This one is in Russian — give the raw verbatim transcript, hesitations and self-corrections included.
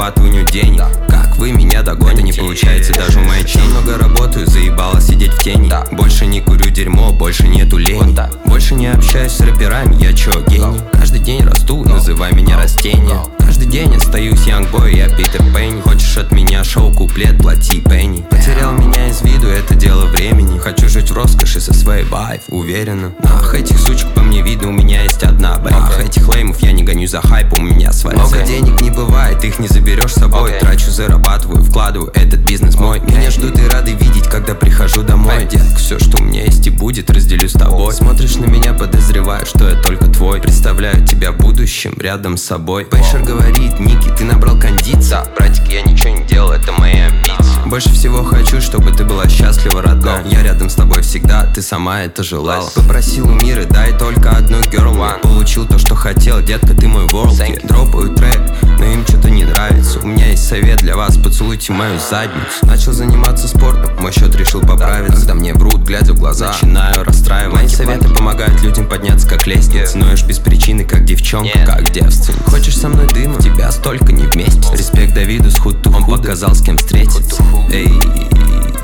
зарабатываю не денег. Как вы меня догоните? Не получается даже у моей чести. Много работаю, заебало сидеть в тени. Больше не курю дерьмо, больше нету лени. Больше не общаюсь с рэперами, я чё, гений? Каждый день расту, называй меня растение. Каждый день остаюсь янгбой, я Питер Пенни. Хочешь от меня шоу, куплет, плати пенни. Потерял меня из виду, это дело времени. Хочу жить в роскоши со своей байф, уверенно. Ах, этих сучек по мне видно, у меня есть одна бэйф. Ах, этих леймов я не гоню за хайп, у меня своя цель. Денег не бывает, их не заберешь с собой. Трачу, зарабатываю, вкладываю, этот бизнес мой. Меня ждут и рады видеть, когда прихожу домой. Детка, все, что у меня есть и будет, разделю с тобой. Смотришь на меня, подозреваю, что я только твой. Представляю тебя в будущем рядом с собой. Пейшер говорит: Ники, ты набрал кондиции. Братик, я ничего не делал, это мои амбиции. Больше всего хочу, чтобы ты была счастлива, родная. Я рядом с тобой всегда, ты сама это желала. Попросил у мира, дай только одну girl one. Получил то, что хотел, детка, ты мой world kid. Дропаю трек, но им что-то не нравится. У меня есть совет для вас, поцелуйте мою задницу. Начал заниматься спортом, мой счет решил поправиться. Когда мне врут, глядя в глаза, начинаю расстраиваться. Мои советы помогают людям подняться как лестница. Ноешь без причины, как девчонка, как девственница. Хочешь со мной дыма? Тебя столько не вместе. Респект Давиду с худ-ту, он показал, с кем встретиться. Эй.